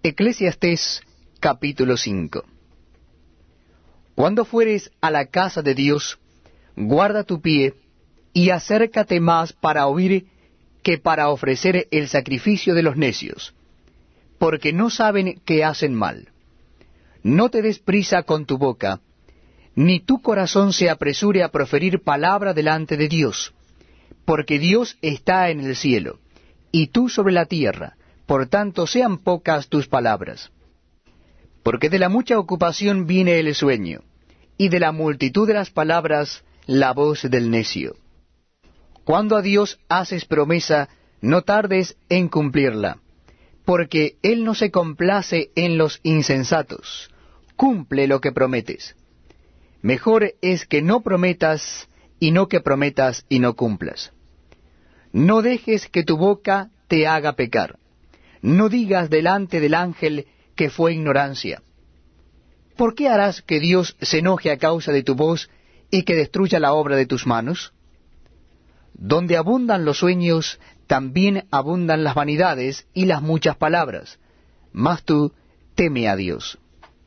Eclesiastés capítulo 5. Cuando fueres a la casa de Dios, guarda tu pie, y acércate más para oír que para ofrecer el sacrificio de los necios, porque no saben que hacen mal. No te des prisa con tu boca, ni tu corazón se apresure a proferir palabra delante de Dios, porque Dios está en el cielo, y tú sobre la tierra, por tanto sean pocas tus palabras. Porque de la mucha ocupación viene el sueño, y de la multitud de las palabras la voz del necio. Cuando a Dios haces promesa, no tardes en cumplirla, porque Él no se complace en los insensatos. Cumple lo que prometes. Mejor es que no prometas, y no que prometas y no cumplas. No dejes que tu boca te haga pecar. No digas delante del ángel que fue ignorancia. ¿Por qué harás que Dios se enoje a causa de tu voz y que destruya la obra de tus manos? Donde abundan los sueños, también abundan las vanidades y las muchas palabras. Mas tú teme a Dios.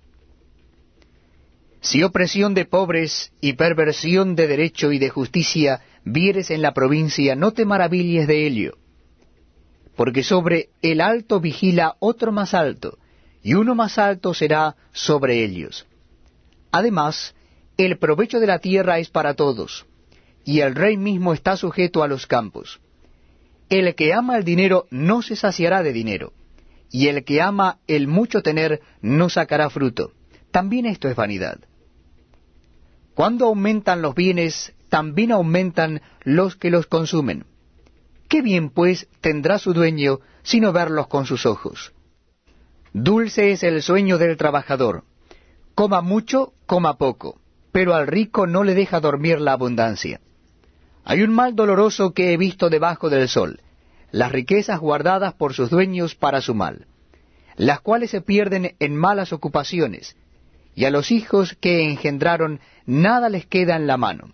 Si opresión de pobres y perversión de derecho y de justicia vieres en la provincia, no te maravilles de ello. Porque sobre el alto vigila otro más alto, y uno más alto será sobre ellos. Además, el provecho de la tierra es para todos, y el rey mismo está sujeto a los campos. El que ama el dinero no se saciará de dinero, y el que ama el mucho tener no sacará fruto. También esto es vanidad. Cuando aumentan los bienes, también aumentan los que los consumen. ¿Qué bien, pues, tendrá su dueño, sino verlos con sus ojos? Dulce es el sueño del trabajador. Coma mucho, coma poco, pero al rico no le deja dormir la abundancia. Hay un mal doloroso que he visto debajo del sol, las riquezas guardadas por sus dueños para su mal, las cuales se pierden en malas ocupaciones, y a los hijos que engendraron nada les queda en la mano.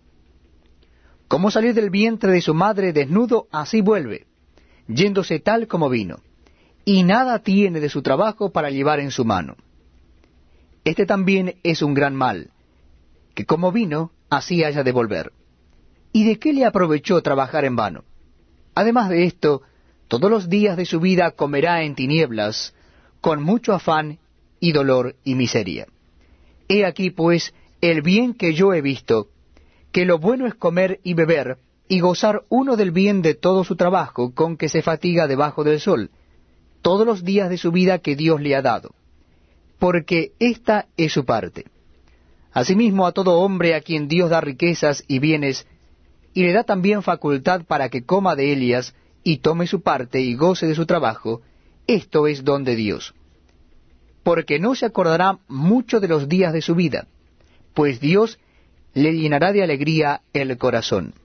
Como salió del vientre de su madre desnudo, así vuelve, yéndose tal como vino, y nada tiene de su trabajo para llevar en su mano. Este también es un gran mal, que como vino, así haya de volver. ¿Y de qué le aprovechó trabajar en vano? Además de esto, todos los días de su vida comerá en tinieblas, con mucho afán y dolor y miseria. He aquí, pues, el bien que yo he visto, que lo bueno es comer y beber, y gozar uno del bien de todo su trabajo, con que se fatiga debajo del sol, todos los días de su vida que Dios le ha dado, porque esta es su parte. Asimismo a todo hombre a quien Dios da riquezas y bienes, y le da también facultad para que coma de ellas, y tome su parte y goce de su trabajo, esto es don de Dios. Porque no se acordará mucho de los días de su vida, pues Dios le llenará de alegría el corazón.